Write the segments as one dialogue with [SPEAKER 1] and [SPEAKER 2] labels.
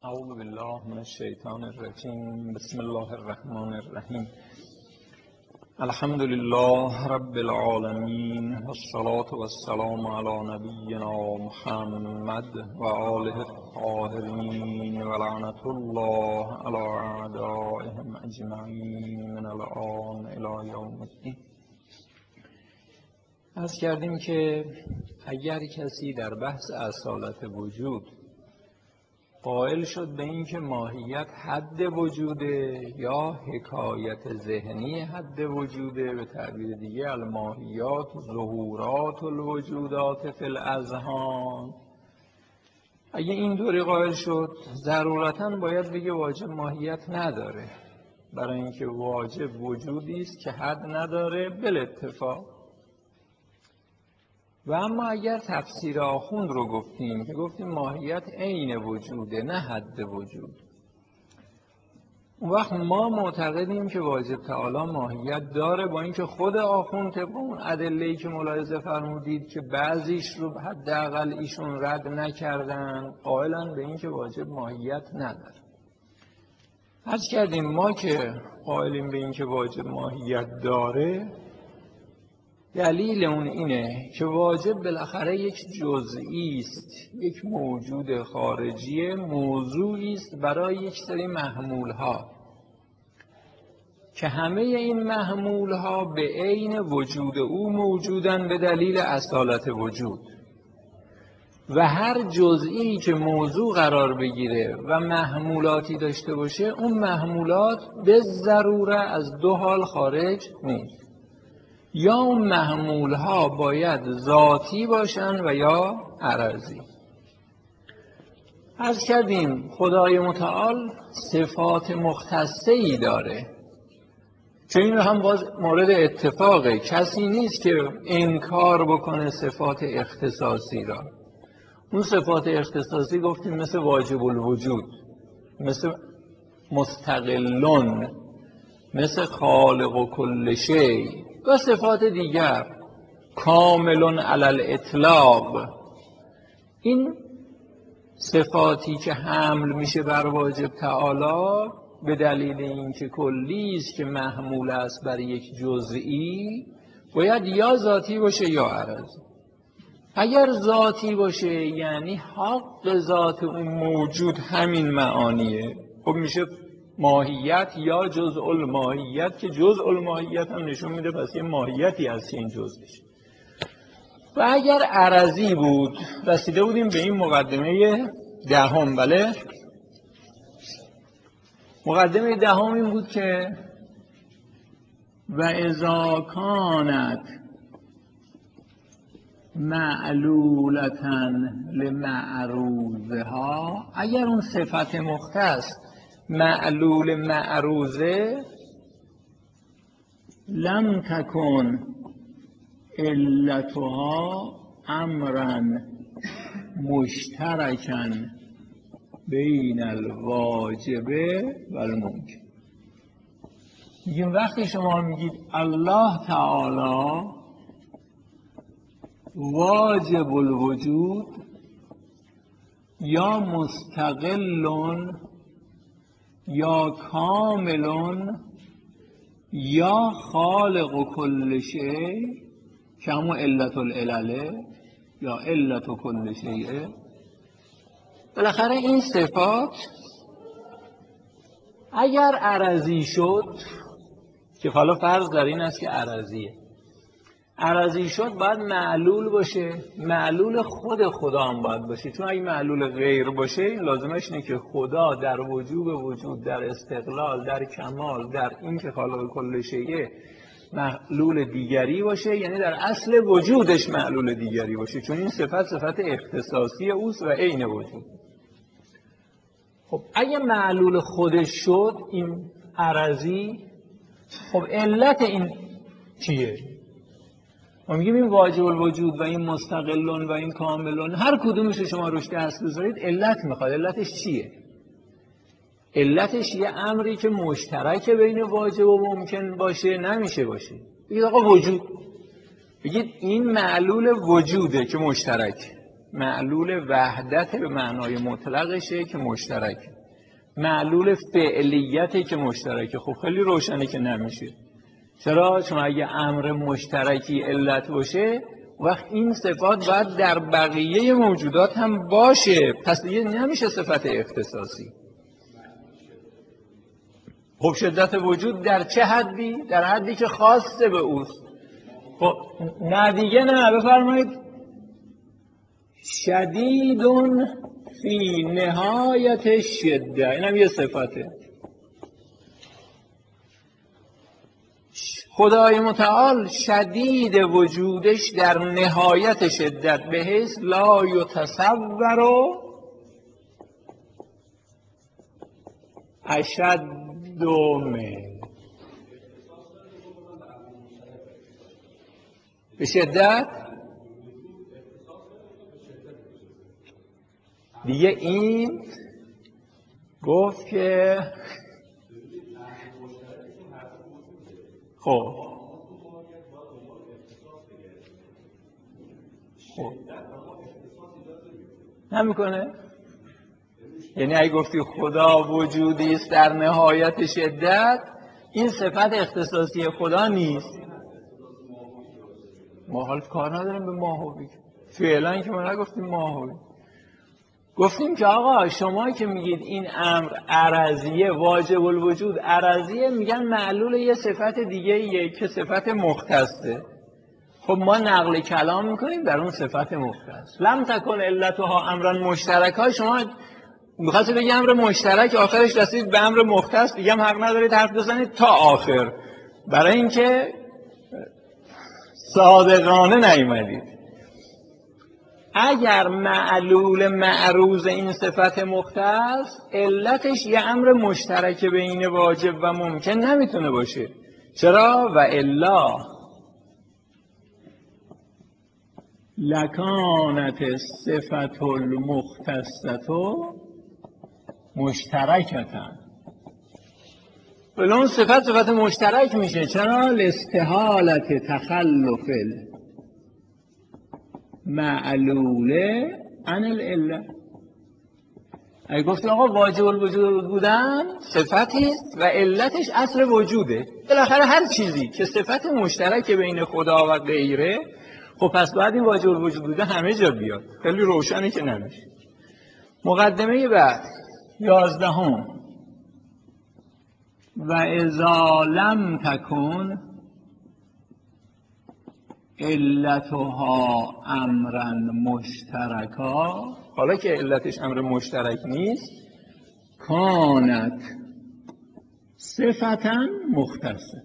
[SPEAKER 1] اعوذ بالله من الشیطان الرجیم. بسم الله الرحمن الرحیم. الحمد لله رب العالمین والصلاة والسلام علی نبینا محمد و آله الطاهرین و لعنة الله علی اعدائهم اجمعین من الآن الی یوم الدین. عرض کردیم که اگر کسی در بحث اصالت وجود قائل شد به این که ماهیت حد وجوده یا حکایت ذهنی حد وجوده، به تعبیر دیگه الماهیات ظهورات الوجودات فی الاذهان، اگه این دوری قائل شد ضرورتاً باید بگه واجب ماهیت نداره، برای اینکه واجب وجودی است که حد نداره بالاتفاق. و اما اگر تفسیر آخوند رو گفتیم که گفتیم ماهیت عین وجوده نه حد وجود، اون وقت ما معتقدیم که واجب تعالی ماهیت داره، با اینکه خود آخوند طبق اون ادله‌ای که ملاحظه فرمودید که بعضیش رو حداقل ایشون رد نکردن قائلن به این که واجب ماهیت نداره. عرض کردیم ما که قائلیم به این که واجب ماهیت داره، دلیل اون اینه که واجب بالاخره یک جزئی است، یک موجود خارجی، موضوعی است برای یک سری محمول‌ها که همه این محمول‌ها به عین وجود او موجودن به دلیل اصالت وجود، و هر جزئی که موضوع قرار بگیره و محمولاتی داشته باشه اون محمولات به ضروره از دو حال خارج نیست، یا اون محمول‌ها باید ذاتی باشن و یا عرضی. عرض کردیم خدای متعال صفات مختصه‌ای داره، چون این هم باز مورد اتفاقه، کسی نیست که انکار بکنه صفات اختصاصی را. اون صفات اختصاصی گفتیم مثل واجب الوجود، مثل مستقلون، مثل خالق و کل شی و صفات دیگر، کاملون علی الاطلاق. این صفاتی که حمل میشه بر واجب تعالی به دلیل اینکه کلی است که محمول است بر یک جزئی، باید یا ذاتی باشه یا عرضی. اگر ذاتی باشه یعنی حق ذات اون موجود همین معانیه، خب میشه ماهیت یا جزء الماهیت، که جزء الماهیت هم نشون میده پس یه ماهیتی هست که این جزءش. و اگر عرضی بود، رسیده بودیم به این مقدمه دهم. بله، مقدمه دهم این بود که و اذا کانت معلولتاً لمعروضها، اگر اون صفت مختص معلول معروضه، لم تکن علتها امرا مشترکا بین الواجب و الممکن. میگیم وقتی شما میگید الله تعالی واجب الوجود یا مستقلون یا کاملون یا خالق و کل شی که همون علت العلله یا علت و کل شیء، بالاخره این صفات اگر عرضی شد، که حالا فرض در این است که عرضی شد باید معلول باشه، معلول خود خدا هم باید باشه، چون اگه معلول غیر باشه لازمش اینه که خدا در وجوب وجود، در استقلال، در کمال، در این که خالق کل شیء معلول دیگری باشه، یعنی در اصل وجودش معلول دیگری باشه، چون این صفت اختصاصی اوست و عین وجود. خب اگه معلول خودش شد این عرضی، خب علت این چیه؟ ما میگیم این واجب الوجود و این مستقلون و این کاملون، هر کدومش شما روش دست بذارید علت میخواد. علتش چیه؟ علتش یه امری که مشترک بین واجب و ممکن باشه نمیشه باشه. بگید آقا وجود، بگید این معلول وجوده که مشترک، معلول وحدت به معنای مطلقشه که مشترکه، معلول فعلیته که مشترکه. خب خیلی روشنه که نمیشه. چرا؟ چون اگه امر مشترکی علت باشه وقت این صفات باید در بقیه موجودات هم باشه، پس دیگه نمیشه صفت اختصاصی. خب شدت وجود در چه حدی؟ در حدی که خاصه به اوست. خب نه دیگه نه، بفرمایید شدیدون فی نهایت شده، اینم یه صفته. خدای متعال شدید وجودش در نهایت شدت به حیث لا یتصور اشد من، به شدت دیگه این گفت که خب نمیکنه. یعنی اگه گفتی خدا وجودی است در نهایت شدت، این صفت اختصاصی خدا نیست. ما حال کار نداریم به ماهوی، فعلا که ما نگفتیم ماهوی. گفتیم که آقا شما که میگید این امر عرضیه، واجب الوجود عرضیه، میگن معلول یه صفت دیگه یه که صفت مختصه. خب ما نقل کلام میکنیم در اون صفت مختص. لم تکن علتها امرا مشترکا، شما میخواستی بگی امر مشترک، آخرش رسید به امر مختص، دیگه هم حق ندارید حرف بزنید تا آخر، برای اینکه صادقانه نیومدید. اگر معلول معروض این صفت مختص علتش یه امر مشترک بین واجب و ممکن نمیتونه باشه. چرا؟ و الا لکانت صفت المختصة مشترکتن، ولی اون صفت مشترک میشه. چرا؟ لاستحالت تخلف معلوله عن العله. اگه گفتیم آقا واجب الوجود بودن صفتی است و علتش اصل وجوده، بالاخره هر چیزی که صفت مشترک بین خدا و غیره، خب پس باید این واجب الوجود بوده همه جا بیاد. خیلی روشنه که نمیشه. مقدمه بعد 11 و اذا لم تکن علتها امرا مشترکا، حالا که علتش امر مشترک نیست، کانت صفتا مختصه.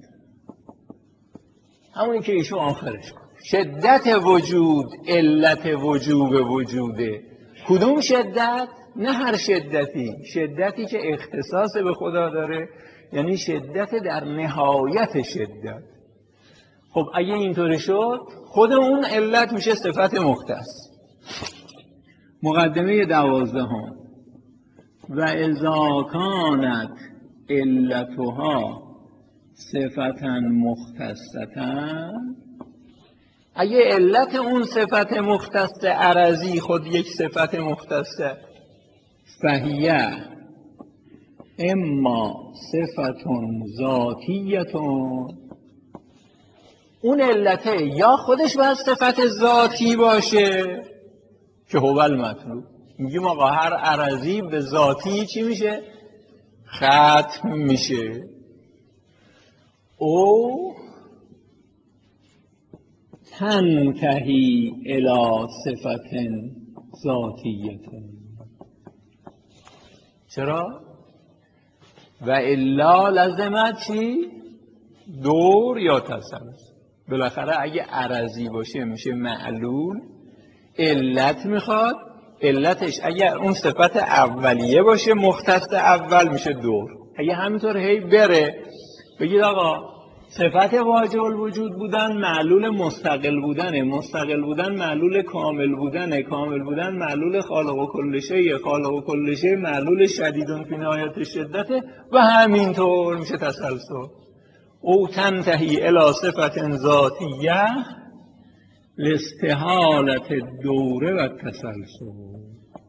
[SPEAKER 1] همونی که ایشو آخرش شدت وجود علت وجوب وجوده. کدوم شدت؟ نه هر شدتی، شدتی که اختصاص به خدا داره، یعنی شدت در نهایت شدت. خب اگه اینطوری شد خود اون علت میشه صفت مختص. مقدمه 12 و اذا کانت علتها صفتا مختصتا، اگه علت اون صفت مختص عرضی خود یک صفت مختصه، فهیه اما صفت ذاتیتون، اون علته یا خودش باید صفت ذاتی باشه که هو المطلوب، میگیم آقا هر عرضی به ذاتی چی میشه؟ ختم میشه. او تنتهی الی صفت ذاتیت. چرا؟ و الا لازمت چی؟ دور یا تسلسل. بالاخره اگه عرضی باشه میشه معلول، علت میخواد، علتش اگر اون صفت اولیه باشه مختص اول میشه دور. اگه همینطور هی بره بگید آقا صفت واجب الوجود بودن معلول مستقل بودنه، مستقل بودن معلول کامل بودنه، کامل بودن معلول خالق و کل شیء، خالق و کل شیء معلول شدیدون فی نهایت شدته، و همینطور میشه تسلسل. او تنتهی الی صفت ذاتیه لاستحالت دوره و تسلسل.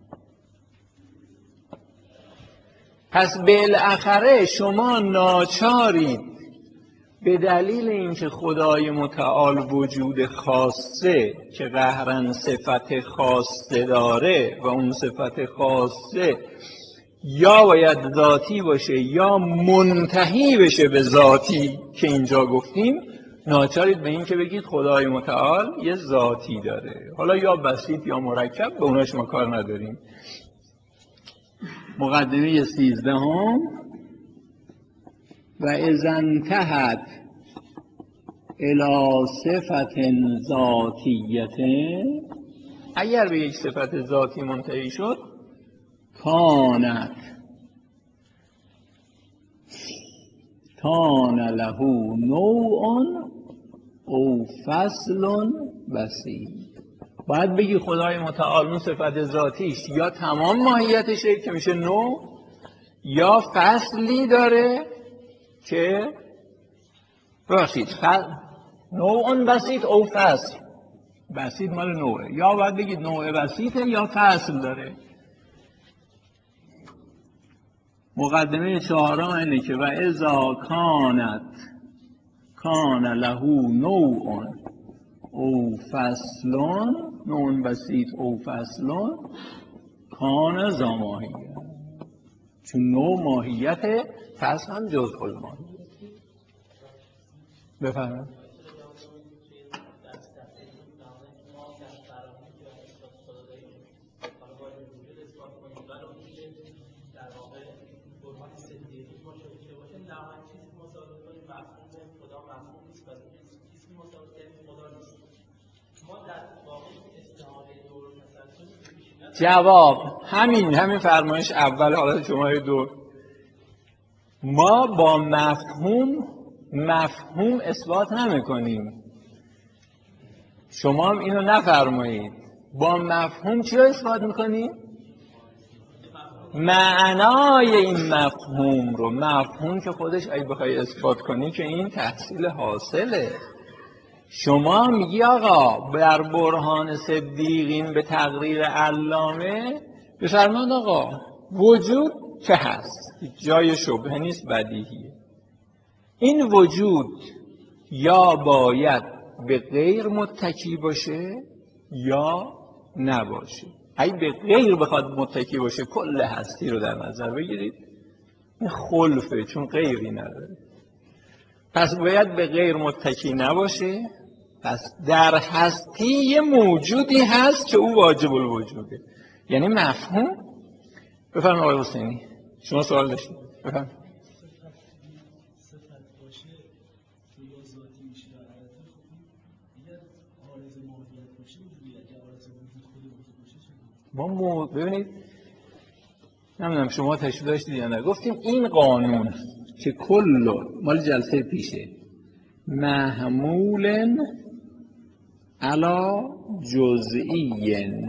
[SPEAKER 1] پس بالاخره شما ناچارید به دلیل اینکه خدای متعال وجود خاصه که قهرن صفت خاصه داره و اون صفت خاصه یا باید ذاتی باشه یا منتهی بشه به ذاتی که اینجا گفتیم، ناچارید به این که بگید خدای متعال یه ذاتی داره، حالا یا بسیط یا مرکب، به اوناش ما کار نداریم. مقدمه 13 و اذا انتهت الی صفت ذاتیت، اگر به یک صفت ذاتی منتهی شد، کان له نوع او فصل بسیط. باید بگی خدای متعال اون صفت ذاتیش یا تمام ماهیتشه که میشه نوع، یا فصلی داره که ببخشید نوع بسیط او فصل. بسیط مال نوعه، یا باید بگید نوع بسیطه یا فصل داره. مقدمه 4 اینه که و اذا کان له نوع او فصلون، نوع بسیط او فصلون، کان ذا ماهیت. چون نوع ماهیت، فصل هم جزء الماهیت. بفرمایید. جواب همین فرمایش اول حالت شماره 2. ما با مفهوم اثبات نمی کنیم. شما هم اینو نفرمایید. با مفهوم چی رو اثبات میکنیم؟ معنای این مفهوم رو. مفهوم که خودش اگه بخوای اثبات کنی که این تحصیل حاصله. شما میگی آقا بر برهان صدیقین به تقریر علامه بفرمایید آقا وجود که هست، جای شبهه نیست، بدیهیه. این وجود یا باید به غیر متکی باشه یا نباشه. اگه به غیر بخواد متکی باشه کل هستی رو در نظر بگیرید، این خلفه، چون غیری نداره. پس باید به غیر متکی نباشه. پس در هستی یه موجودی هست که او واجب الوجوده، یعنی مفهوم. بفرمایید آقای حسینی، شما سوال داشتید. بفرمایید. ما ببینید، نمیدونم شما تشریح داشتید یا نه، گفتیم این قانون که کل مال جلسه پیشه محمول علا جزئی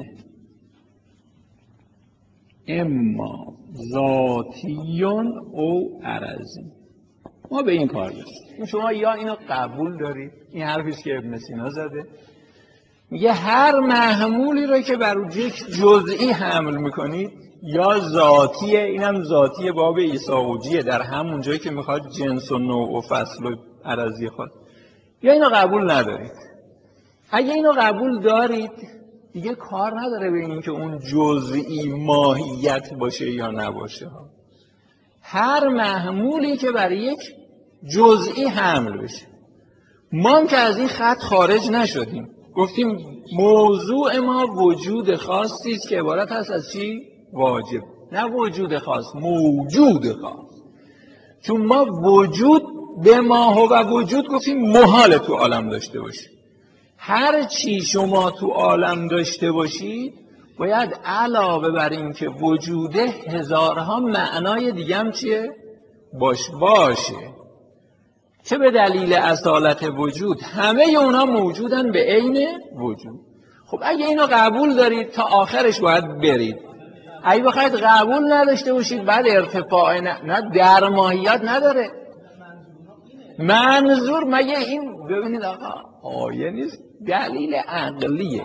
[SPEAKER 1] اما ذاتیون او عرضی، ما به این کار داریم. شما یا اینو قبول دارید، این حرفیست که ابن سینا زده، میگه هر محمولی رو که بر یک جزئی حمل میکنید یا ذاتیه، اینم ذاتیه باب ایساوجیه، در همون جایی که میخواد جنس و نوع و فصل و عرضی خود، یا اینو قبول ندارید. اگه اینو قبول دارید دیگه کار نداره به این که اون جزئی ماهیت باشه یا نباشه. هر محمولی که برای یک جزئی حمل بشه. ما هم که از این خط خارج نشدیم، گفتیم موضوع ما وجود خاصی است که عبارت هست از چی؟ واجب. نه وجود خاص، موجود خاص. چون ما وجود به ما و وجود گفتیم محال تو عالم داشته باشیم. هر چی شما تو عالم داشته باشید باید علاوه بر این که وجوده هزارها معنای دیگه هم چیه؟ باشه. چه به دلیل اصالت وجود همه اونا موجودن به عین وجود. خب اگه اینو قبول دارید تا آخرش باید برید. اگه بخواید قبول نداشته باشید بعد ارتفاع نه در ماهیت نداره. منظور مگه این، ببینید آقا آیه نیست، دلیل عقلیه.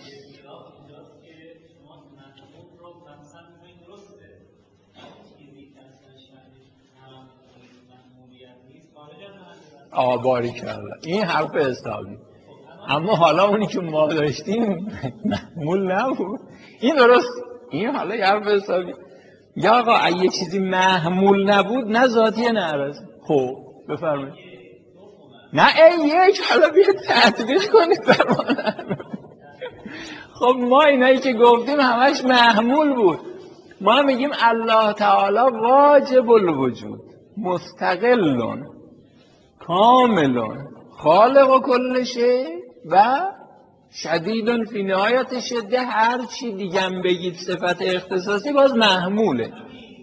[SPEAKER 1] باریکلا، این حرف حسابی. اما حالا اونی که ما داشتیم محمول نبود. این درست، این حالا یه حرف حسابی. یا آقا اگه چیزی محمول نبود، نه ذاتیه نه عرضی. خب بفرمایید. نه یک، حالا بیاد تطبیق کنید فرمانه. خب ما اینایی که گفتیم همش محمول بود. ما میگیم الله تعالی واجب الوجود، مستقلون، کاملون، خالق و کل شی و شدیدون فی نهایت شده. هر چی دیگم بگید صفت اختصاصی باز محموله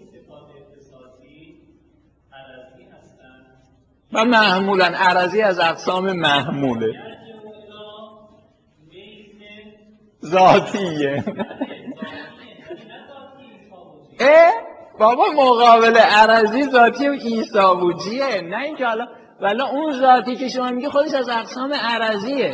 [SPEAKER 1] و محمولن. عرضی از اقسام محموله، ذاتیه. بابا مقابل عرضی ذاتی و ایثابوجیه، نه اینکه حالا ولی اون ذاتی که شما میگی خودش از اقسام عرضیه.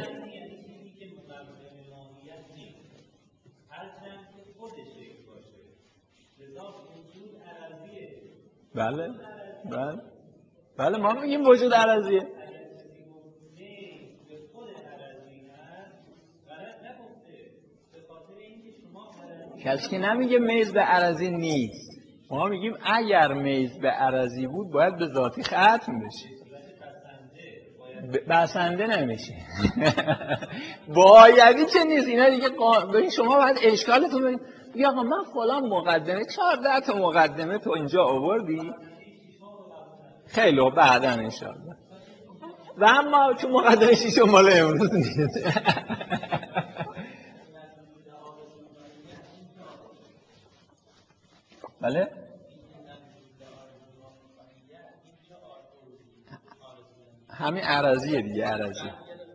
[SPEAKER 1] بله بله بله، ما میگیم وجود عرضیه. کسی که نمیگه میز به عرضی نیست. ما میگیم اگر میز به عرضی بود باید به ذاتی ختم بشه، بسنده نمیشه. بایدی چه نیست. اینا دیگه ببین شما باید اشکالتون ببین. بگی آقا من فلان مقدمه 14 تا مقدمه تو اینجا آوردی، خیلی بعدا انشاءالله. و اما چون مقدمه شیشم مال امروز نیست. بله همین عرضیه دیگه، عرضی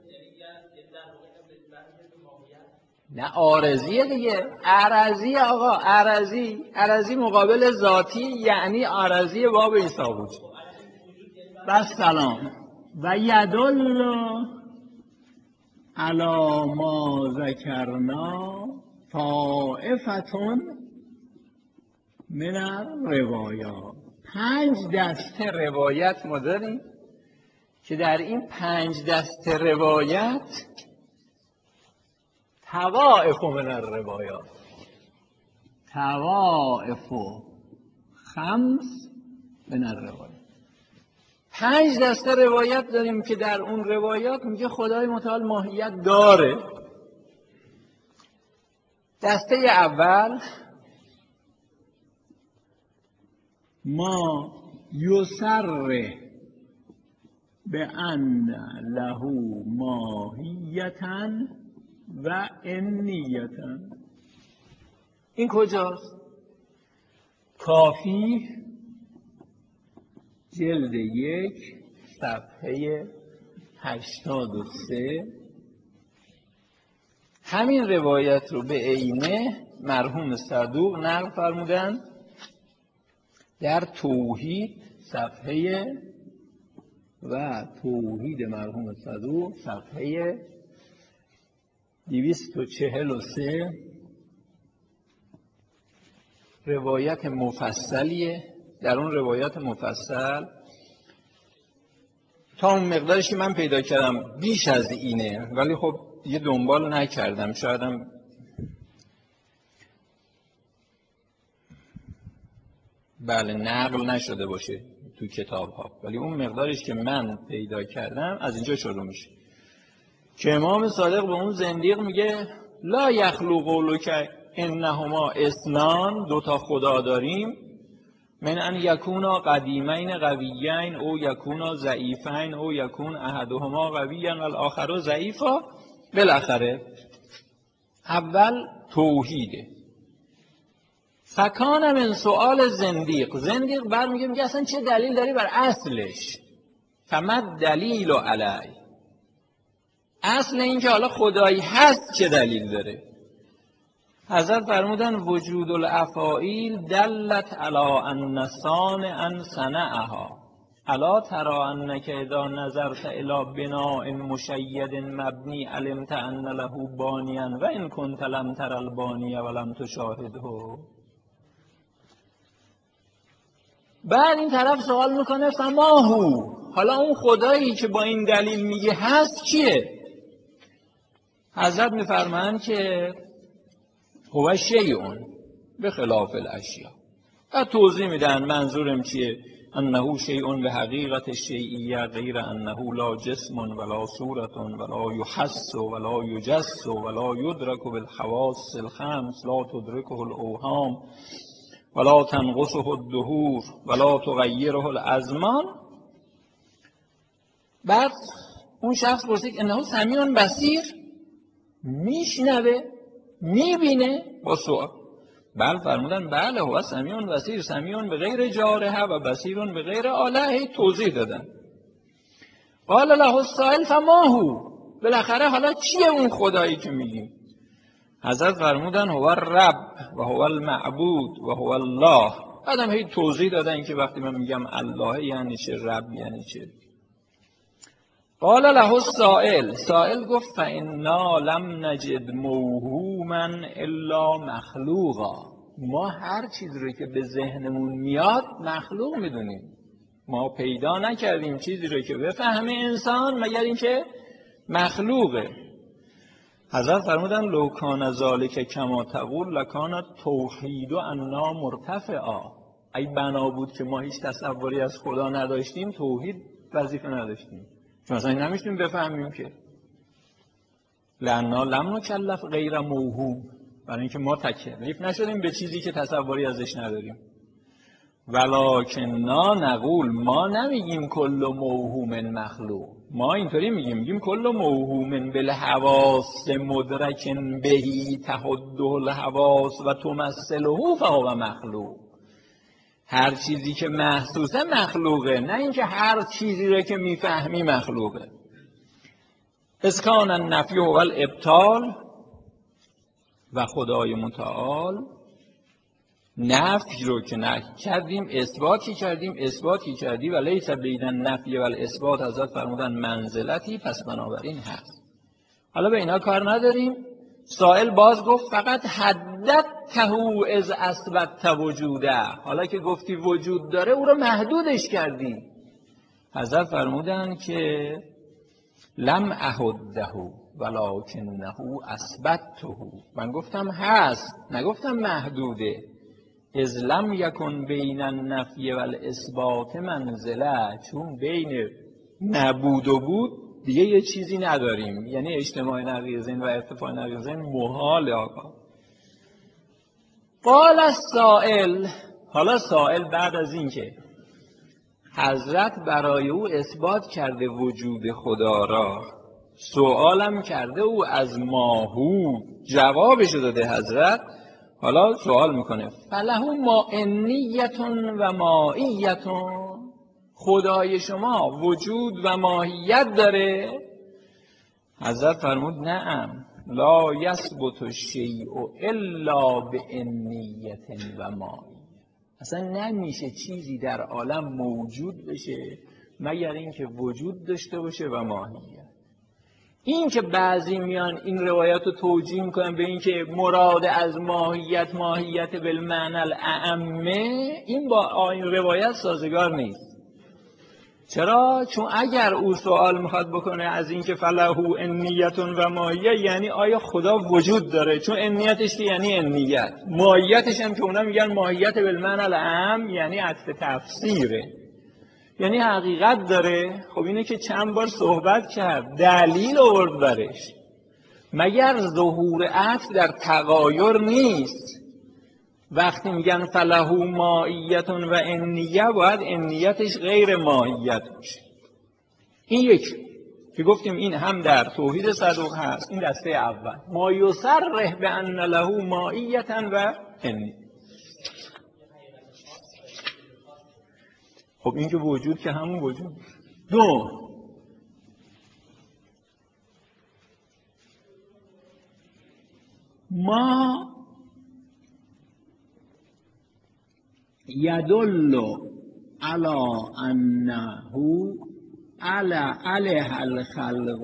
[SPEAKER 1] نه عارضیه دیگه. عرضی آقا، عرضی مقابل ذاتی، یعنی عرضی باب ایثابوت. بس سلام. و یدل علی ما ذکرنا طائفتون من الروایات. 5 دسته روایت ما داریم که در این 5 دسته روایت طوائف من الروایات، طوائف 5 من الروایات، 5 دسته روایت داریم که در اون روایات میگه خدای متعال ماهیت داره. دسته اول ما یسر به ان له ماهیتن و انیتن. این کجاست؟ کافی جلد 1 صفحه 83. همین روایت رو به عینه مرحوم صدوق نقل فرمودن در توحید صفحه و توحید مرحوم صدوق صفحه 243. روایت مفصلیه. در اون روایت مفصل تا اون مقدارش که من پیدا کردم بیش از اینه، ولی خب یه دنبال نکردم، شایدم بله نقل نشده باشه تو کتاب ها، ولی اون مقدارش که من پیدا کردم از اینجا شروع میشه که امام صادق به اون زندیق میگه لا یخلو قولک انهما اثنان، 2 تا خدا داریم، من ان یکونا قدیمین قویین او یکونا ضعیفین او یکون احدهما قویا و الاخر ضعیفا. بالاخره اول توحیده. فکان من سؤال زندیق برمیگه میگه اصلا چه دلیل داری بر اصلش؟ فمد دلیل علی، اصل این که حالا خدایی هست چه دلیل داره؟ حضرت فرمودن وجود الافاعیل دلت علی ان صانعا صنعها الا تری انک اذا نظرت الی بناء مشید مبنی علمت ان له بانیا و ان کنت لم تر البانی ولم تشاهده. بعد این طرف سوال میکنه فماهو، حالا اون خدایی که با این دلیل میگه هست کیه؟ حضرت میفرمایند که هو شیء به خلاف الاشیاء. و توضیح میدن منظورم چیه. انه شیء به حقیقت شیعیه غیر انه لا جسم ولا صورت ولا یحس ولا یجس ولا یدرک بالحواس الخمس لا تدرکه الاوهام ولا تنقصه الدهور ولا تغیره الازمان. بعد اون شخص پرسید انه سمیع بصیر، میشنوه میبینه؟ با سوال. بله فرمودن بله هو سمیع بصیر، سمیع به غیر جارحه و بصیر به غیر آله. توضیح دادن. قال له السائل فماهو، بالاخره حالا چیه اون خدایی که میگی؟ حضرت فرمودن هو الرب و هو المعبود و هو الله. بعدم هی توضیح دادن که وقتی من میگم الله یعنی چه، رب یعنی چه. قال له السائل، سائل گفت فانا لم نجد موهوما الا مخلوقا. ما هر چیزی رو که به ذهنمون میاد مخلوق میدونیم. ما پیدا نکردیم چیزی رو که بفهمه انسان مگر اینکه مخلوقه. حضرت فرمودن لو کان ذالک کما تقول لکان التوحید عنا مرتفعا. ای بنا بود که ما هیچ تصوری از خدا نداشتیم، توحید وظیفه نداشتیم، چون اصلا نمیشتیم بفهمیم که. لأننا لم نکلف غیر موهوم، برای اینکه ما تکلیف نشدیم به چیزی که تصوری ازش نداریم. ولکننا نقول، ما نمیگیم کل موهوم مخلوق، ما اینطوری میگیم کل موهوم بالحواس مدرک بهی تحده الحواس و تمثله فهو مخلوق. هر چیزی که محسوسه مخلوقه، نه اینکه هر چیزی رو که میفهمی مخلوقه. اسکان النفی و الابطال، و خدای متعال نفی رو که نفی کردیم اثباتی کردی و لیس بین النفی و الاثبات حضرت فرمودن منزلتی، پس بنابراین هست. حالا به اینا کار نداریم. سائل باز گفت فقط حددته از اثبت وجوده، حالا که گفتی وجود داره او رو محدودش کردی. حضرت فرمودن که لم احده ولکنه اثبته، من گفتم هست نگفتم محدوده. از لم یکن بین النفی و الاثبات منزله، چون بین نبود و بود دیگه یه چیزی نداریم، یعنی اجتماع نقیضین و ارتفاع نقیضین محال. آقا قال السائل، حالا سائل بعد از این که حضرت برای او اثبات کرده وجود خدا را، سوالم کرده او از ماهو، جوابشو داده حضرت، حالا سوال میکنه فله مائنیتون و مائیتون، خدای شما وجود و ماهیت داره؟ حضرت فرمود نعم لا یثبت الشیء الا بانیت و مائیت. اصلا نمیشه چیزی در عالم موجود بشه مگر اینکه وجود داشته باشه و ماهیت. این که بعضی میان این روایت رو توجیه میکنن به این که مراد از ماهیت بالمعنی الاعمه، این با این روایت سازگار نیست. چرا؟ چون اگر او سوال میخواد بکنه از این که فله انیتون و ماهیت، یعنی آیا خدا وجود داره؟ چون انیتش که یعنی انیت، ماهیتش هم که اونا میگن ماهیت بالمعنی الاعم یعنی عطف تفسیره، یعنی حقیقت داره. خب اینه که چند بار صحبت کرد، دلیل آورد برش. مگر ظهور عطف در تغایر نیست؟ وقتی میگن فله ماهیتون و انیه، باید انیتش غیر ماهیت باشه. این یک که گفتیم این هم در توحید صدوق هست. این دسته اول، ما یصرح بان له ماهیتا و انیه. خب این که وجود که همون وجود. دو، ما یدل علی انه علیه الخلق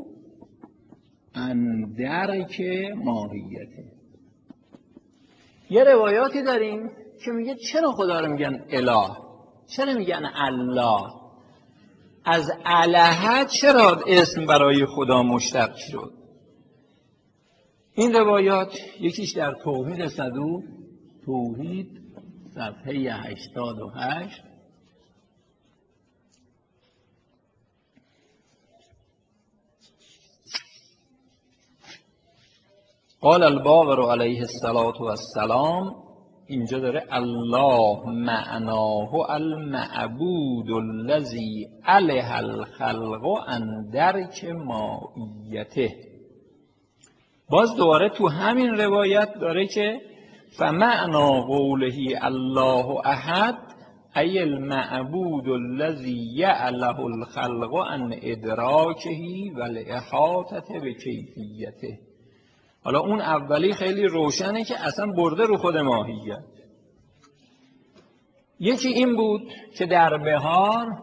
[SPEAKER 1] ان درک ماهیته. یه روایاتی داریم که میگه چرا خدا رو میگن اله، چرا میگن الله، از الهه چرا اسم برای خدا مشتق شد. این روایات یکیش در توحید صدوق، توحید صفحه 88، قال الباقر علیه السلام، اینجا داره الله معناه المعبود الذی علیه الخلق عن درک ماهیته. باز دوباره تو همین روایت داره که فمعنا قوله الله احد ای المعبود الذی یعله الخلق عن ادراکه و الاحاطه بکیفیته. حالا اون اولی خیلی روشنه که اصلا برده رو خود ماهیت. یکی این بود که در بهار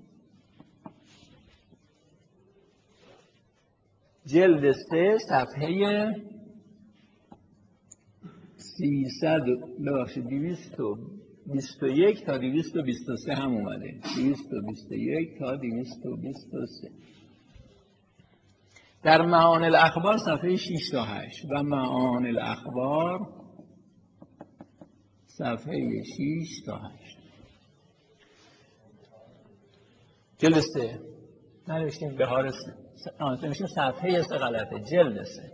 [SPEAKER 1] جلد 3 صفحه 221 تا 223 هم اومده، 221 تا 223. در معانی الاخبار صفحه 6 تا 8 و معانی الاخبار صفحه 6 تا 8 جلد 3 ننوشتیم بهار ننوشتیم صفحه 3 غلطه، جلد 3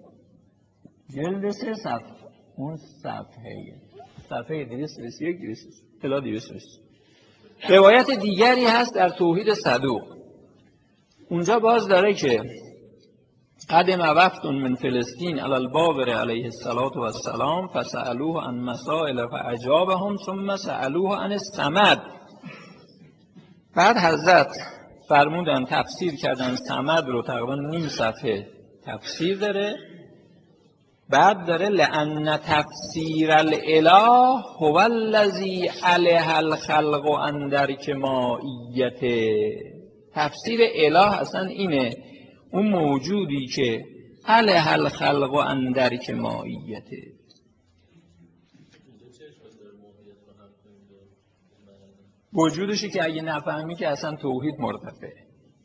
[SPEAKER 1] صفحه اون صفحه 221 الی 223. روایت دیگری هست در توحید صدوق، اونجا باز داره که قدم وفد من فلسطین علی الباقر علیه السلام فسألوه عن مسائل فاجابهم ثم سألوه عن الصمد. بعد حضرت فرمودن تفسیر کردن صمد رو، تقریبا نیم صفحه تفسیر داره. بعد داره لأن تفسیر الاله هو الذی علیه الخلق عن درک ماهیته. تفسیر اله اصلا اینه، اون موجودی که علیه الخلق عن درک ماهیته. وجودشی که اگه نفهمی که اصلا توحید مرتفعه.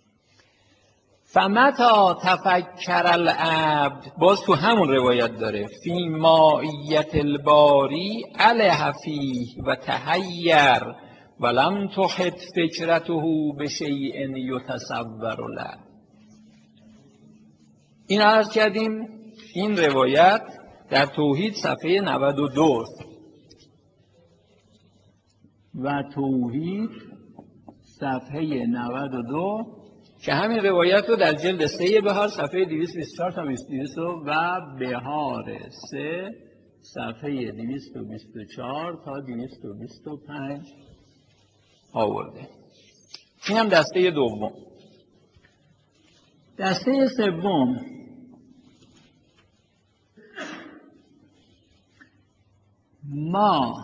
[SPEAKER 1] فمتا تفکر العبد، باز تو همون روایت داره فی ماهیت الباری علیه فیه و تحیر ولم تحط فکرته بشیء یتصور له. این عرض کردیم این روایت در توحید صفحه 92 و توحید صفحه 92 که همین روایت رو در جلد 3 بهار صفحه 224 تا 222 و بهار 3 صفحه 224 تا 225 آورده. این هم دسته دوم. دسته سوم ما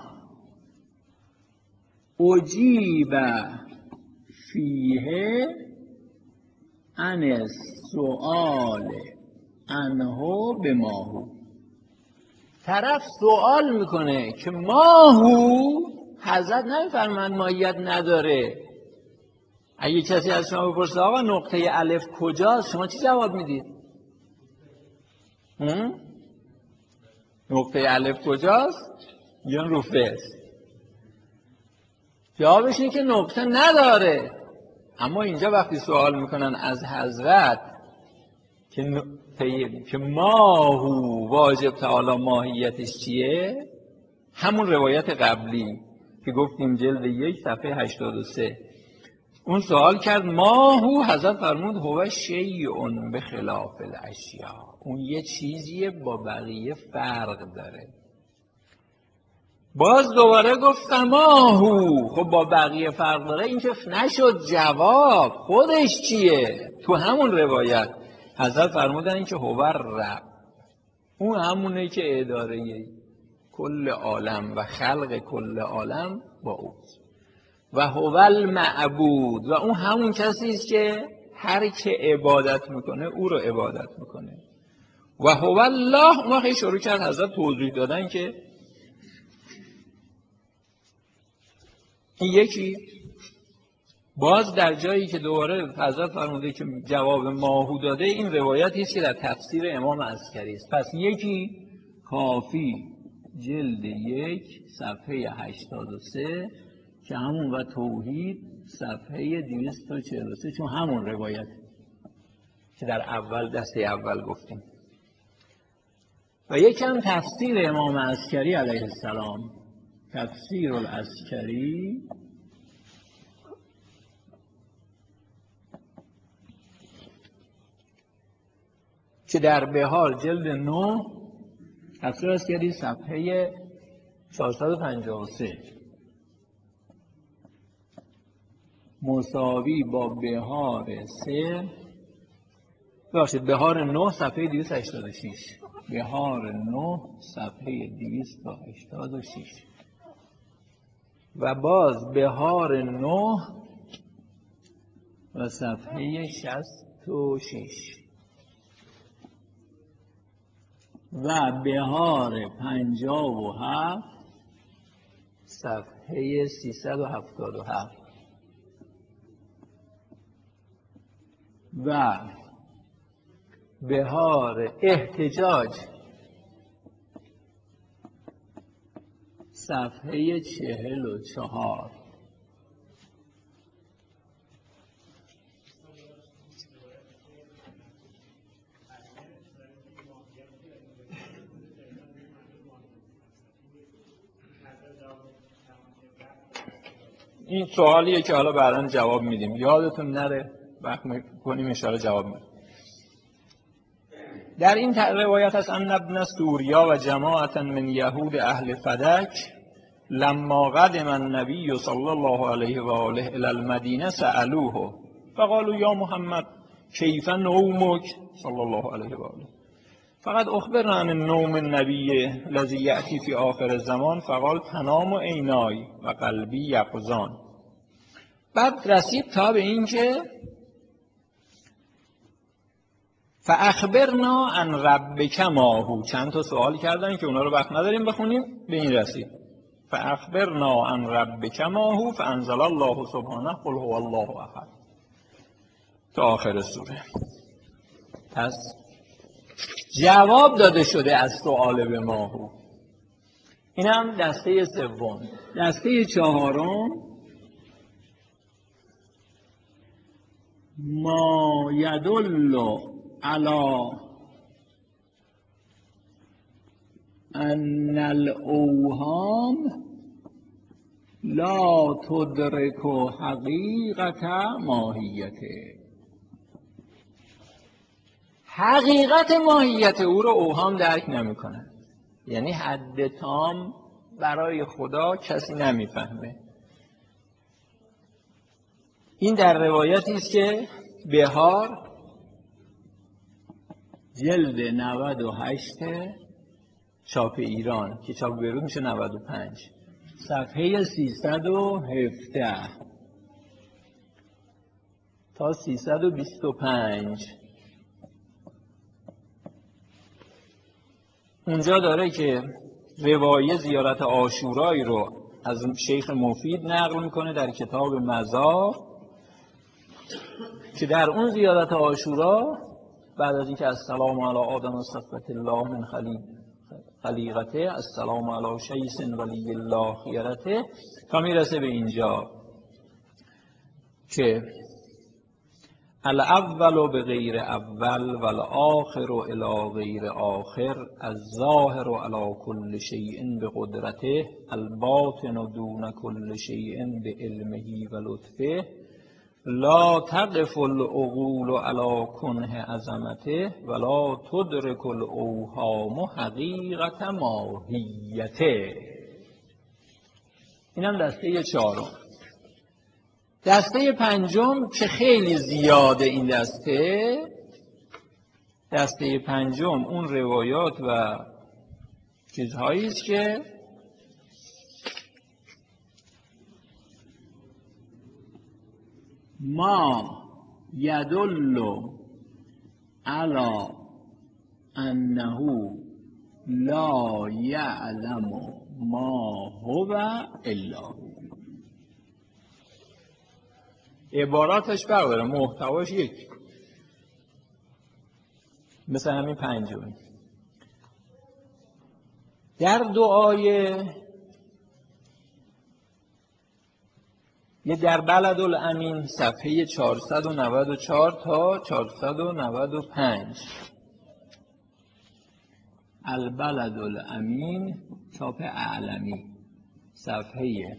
[SPEAKER 1] اجیب فیه عن سؤال عنه به ماهو. طرف سوال میکنه که ماهو، حضرت نمیفرمند ماهیت نداره. اگه کسی از شما بپرسه آقا نقطه الف کجاست، شما چی جواب میدید؟ نقطه الف کجاست؟ میگن رو فعل. جوابش اینه که نقطه نداره. اما اینجا وقتی سوال میکنن از حضرت که ماهو واجب تعالی ماهیتش چیه، همون روایت قبلی که گفتیم جلد 1 صفحه 83 اون سوال کرد ماهو، حضرت فرمود هو شیء بخلاف الاشیاء، اون یه چیزیه با بقیه فرق داره. باز دوباره گفت ماهو، خب با بقیه فرق داره، این که نشد جواب خودش چیه. تو همون روایت حضرت فرمودن این که هو رب، اون همونه که اداره کل عالم و خلق کل عالم با اوست. و هو المعبود، و اون همون کسی است که هر که عبادت میکنه او رو عبادت میکنه. و هو الله. اون وقتی شروع کرد حضرت توضیح دادن که این یکی، باز در جایی که دوباره حضرت فرموده که جواب ماهو داده، این روایتی است که در تفسیر امام عسکری است. پس یکی کافی جلد 1 صفحه 83 که همون و توحید صفحه 243، چون همون روایت که در اول دسته اول گفتیم. و یکم تفسیر امام عسکری علیه السلام، تفسیر العسکری که در بهار جلد 9 تفسیر عسکری صفحه 453 مساوی با بهار 3 باشید بهار 9 صفحه 286 بهار 9 صفحه 286 و باز بهار 9 و صفحه 66 و بهار 57 صفحه 377 و بهار احتجاج صفحه 44. این سوالیه که حالا بعداً جواب میدیم، یادتون نره وقت کنیم اشاره جواب میدیم. در این روایت هست ان ابن سوریا و جماعتا من یهود اهل فدک لما قدم النبی صلی الله علیه و آله الی المدینه سألوه فقالوا یا محمد کیف نومک صلی الله علیه و آله فقد اخبرنا عن النوم النبی الذی یأتی فی آخر الزمان فقال تنام عینای و قلبی یقظان. بعد رسید تا به این که فاخبرنا عن ربک ما هو، چند تا سوال کردن که اونا رو وقت نداریم بخونیم، به این رسید فاخبرنا عن ربک ما هو فانزل الله سبحانه قل هو الله احد تا آخر سوره. پس جواب داده شده از سؤال به ما هو. این هم دسته سوم. دسته چهارم ما یدل علی ان الاوهام لا تدرک حقیقت ماهیته. حقیقت ماهیت او رو اوهام درک نمی کنن. یعنی حد تام برای خدا کسی نمیفهمه. این در روایتی است که بهار جلد 98 چاپ ایران که چاپ بیرون میشه 95 صفحه 317 تا 325. اونجا داره که روایه زیارت عاشورایی رو از شیخ مفید نقل میکنه در کتاب مزار که در اون زیارت عاشورا بعد از اینکه السلام علی آدم صفوت الله من خلیقته السلام علی شیس ولی الله خیرته تا میرسه به اینجا که الاول به غیر اول و الاخر الی غیر آخر الظاهر علی کل شیء بقدرته الباطن دون کل شیء بعلمه و لطفه لا تقف العقول علی کنه عظمته ولا تدرک الاوهام حقیقت ماهیته. اینم دسته چهارم. دسته پنجم که خیلی زیاده این دسته پنجم اون روایات و چیزهایی است که ما یدل علی انه لا یعلم ما هو الا هو. عباراتش فرق داره، محتواش یک. مثل همین پنجمی در دعای در بلد الامین صفحه 494 تا 495. البلد الامین چاپ اعلمی صفحه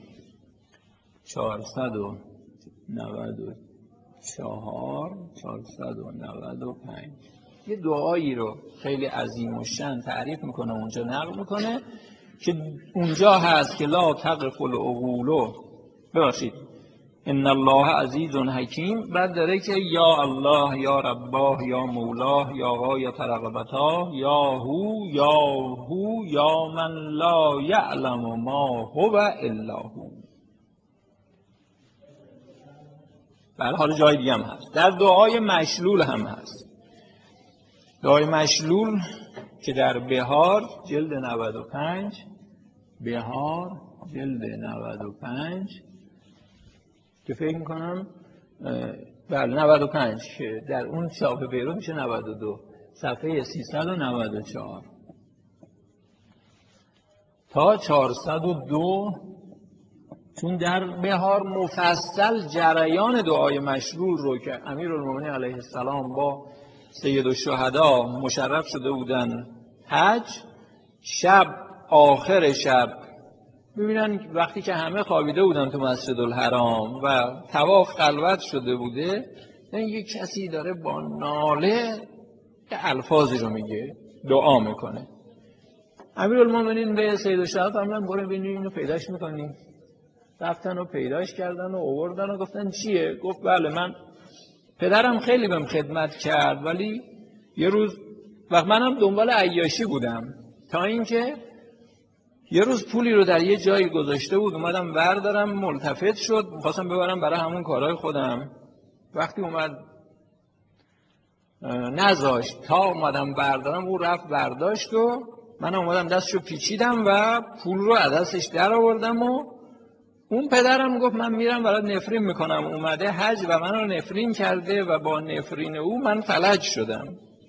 [SPEAKER 1] 494 495 یه دعایی رو خیلی عظیم و شن تعریف میکنه، اونجا نقل میکنه که اونجا هست که لا تقف العقول، ببخشید، ان الله عزیز حکیم. بعد داره که یا الله یا رباه یا مولاه یا غایت رغبتاه یا هو یا من لا یعلم ما هو الا هو. بله، حالا جای دیگه هم هست، در دعای مشلول هم هست. دعای مشلول که در بهار جلد 95، بهار جلد 95 که فکر میکنم بله 95 که در اون چاپ بیرون میشه 92 صفحه 394 تا 402. چون در بهار مفصل جریان دعای مشروع رو که امیرالمومنین علیه السلام با سید الشهدا مشرف شده بودن حج، شب آخر شب ببینن وقتی که همه خوابیده بودن تو مسجد الحرام و طواف خلوت شده بوده، یک کسی داره با ناله الفاظی رو میگه، دعا میکنه. امیرالمومنین به سید الشهدا فرمودن برو ببینیم اینو پیداش میکنیم. رفتن و پیداش کردن و آوردن و گفتن چیه؟ گفت بله من پدرم خیلی بهم خدمت کرد، ولی یه روز وقت منم دنبال عیاشی بودم، تا اینکه یه روز پولی رو در یه جایی گذاشته بود، اومدم بردارم، ملتفت شد، می‌خواستم ببرم برای همون کارهای خودم. وقتی اومد نذاشت تا اومدم بردارم، او رفت برداشت و من اومدم دستشو پیچیدم و پول رو از دستش در آوردم و اون پدرم گفت من میرم برات نفرین میکنم، اومده حج و من رو نفرین کرده و با نفرین او من فلج شدم.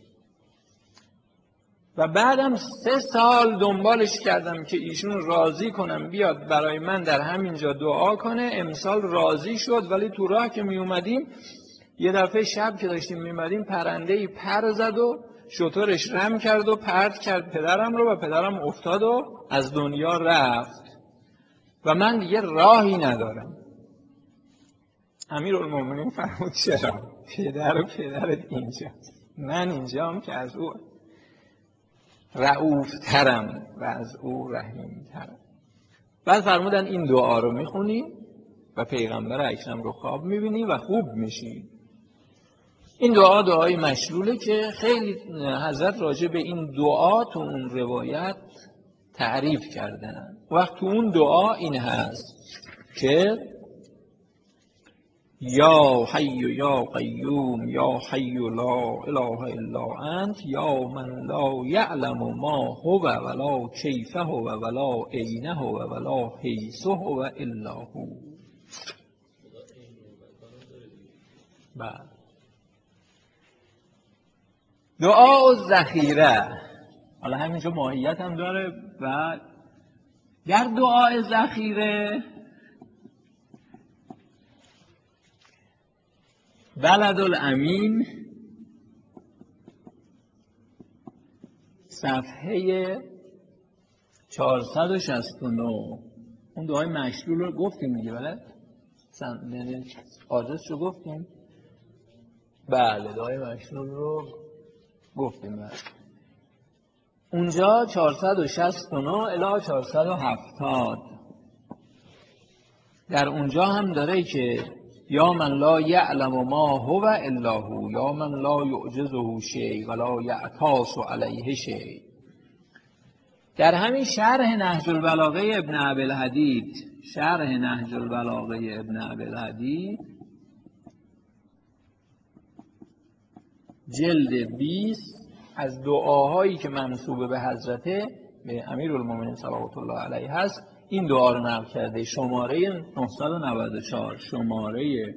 [SPEAKER 1] و بعدم 3 سال دنبالش کردم که ایشون راضی کنم بیاد برای من در همینجا دعا کنه. امسال راضی شد، ولی تو راه که می اومدیم یه دفعه شب که داشتیم می اومدیم پرنده‌ای پر زد و شترش رم کرد و پرت کرد پدرم رو و پدرم افتاد و از دنیا رفت و من دیگه راهی ندارم. امیرالمومنین فرمود چرا؟ پدر و پدرت اینجاست، من اینجام که از او رؤوف ترم و از او رحیم ترم. بعد فرمودن این دعا رو میخونی و پیغمبر اکرم رو خواب میبینی و خوب میشی. این دعای مشلوله که خیلی حضرت راجع به این دعا تو اون روایت تعریف کردن. وقت تو اون دعا این هست که یا حی یا قیوم یا حی لا اله الا انت یا من لا یعلم ما هو ولا کیف هو ولا اینه هو ولا حیث هو الا هو. دعا ذخیره، حالا همینجا ماهیت هم داره. و در دعای ذخیره بلد الامین صفحه 469 اون دعای مشلول رو گفتیم دیگه، بله؟ آدرس رو گفتیم؟ بله، دعای مشلول رو گفتیم. بله. اونجا 469 الی 470 در اونجا هم داره که یا من لا یعلم ما هو الا هو یا من لا یعجزه شیء ولا یعتاص علیه شیء. در همین شرح نهج البلاغه ابن ابی الحدید، شرح نهج البلاغه ابن ابی الحدید جلد 20 از دعاهایی که منسوب به حضرت به امیرالمومنین صلوات الله علیه هست این دعا رو نقل کرده. شماره 994 شماره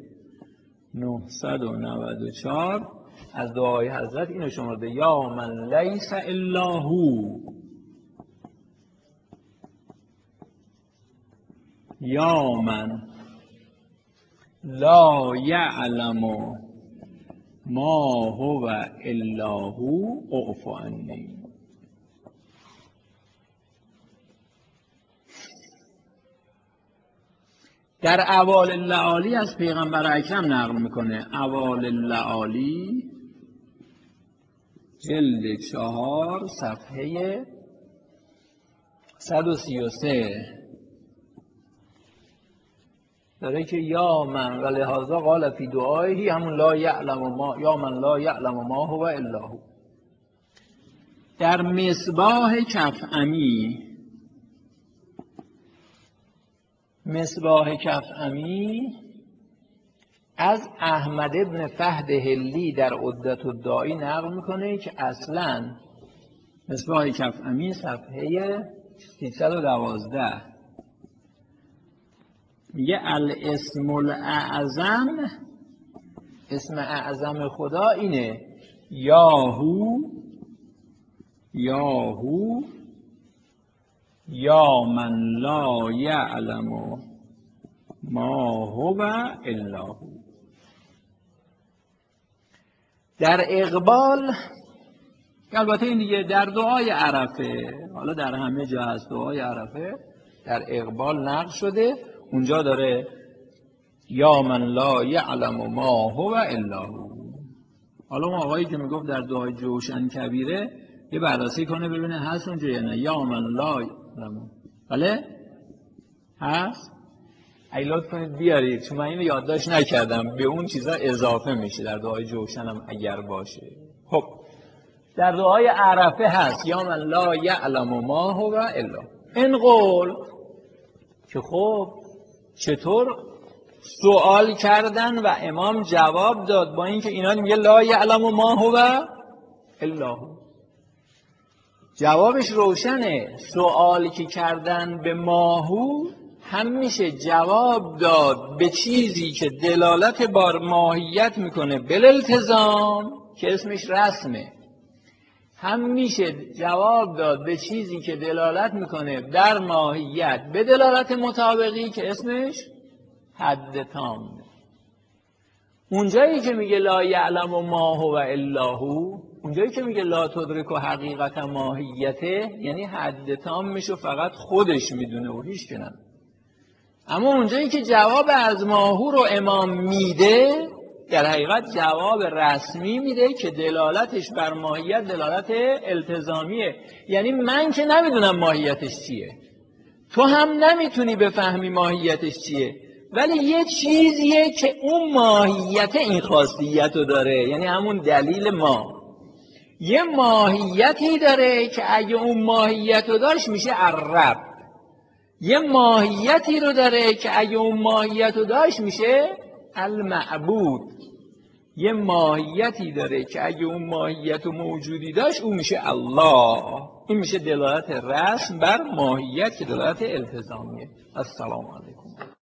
[SPEAKER 1] 994 از دعای حضرت اینو شمرده: یا من لیس الا هو، یا من لا یعلم ما هو الا هو اعف عنی. در اعوال اللعالی از پیغمبر اکرم نقل میکنه. اعوال اللعالی جلد 4 صفحه 133 داره که یا من، و لحاظا قال فی دعایه همون لا یعلم ما، یا من لا یعلم ما هو الا هو. در مصباح کفعمی، مصباح کفعمی از احمد ابن فهد هلی در عدت الداعی نقل میکنه که اصلا مصباح کفعمی صفحه 312 میگه الاسم الاعظم، اسم اعظم خدا اینه یاهو، یاهو، یا من لا یعلم ما هو الا هو. در اقبال، البته این دیگه در دعای عرفه، حالا در همه جا هست دعای عرفه، در اقبال نقل شده. اونجا داره یا من لا یعلم ما هو الا هو. حالا اون آقایی که میگفت در دعای جوشن کبیره یه بررسی کنه ببینه هست اونجا یا نه. یا من لا یعلم، بله هست؟ ای لطف کنید بیارید، چون من اینو یادداشت نکردم، به اون چیزا اضافه میشه در دعای جوشن هم اگر باشه. خب در دعای عرفه هست یا من لا یعلم ما هو الا. این قول که خب چطور سوال کردن و امام جواب داد با اینکه اینا میگه لا یعلم ما هو الا هو. جوابش روشنه. سوالی که کردن به ماهو هم میشه جواب داد به چیزی که دلالت بر ماهیت میکنه بالالتزام که اسمش رسمه، هم میشه جواب داد به چیزی که دلالت میکنه در ماهیت به دلالت مطابقی که اسمش حد تام. اونجایی که میگه لا یعلم ما هو الا هو، اونجایی که میگه لا تدرک و حقیقت ماهیته، یعنی حد تام میشه فقط خودش میدونه و هیچ کنن. اما اونجایی که جواب از ماهو رو امام میده، در حقیقت جواب رسمی میده که دلالتش بر ماهیت دلالت التزامیه. یعنی من که نمیدونم ماهیتش چیه، تو هم نمیتونی بفهمی ماهیتش چیه، ولی یه چیزیه که اون ماهیت این خاصیت رو داره، یعنی همون دلیل ما یه ماهیتی داره که اگه اون ماهیت رو داشت میشه الرب. یه ماهیتی رو داره که اگه اون ماهیت رو داشت میشه المعبود. یه ماهیتی داره که اگه اون ماهیت و موجودی داشت اون میشه الله. این میشه دلالت رسم بر ماهیت که دلالت التزامیه. السلام علیکم.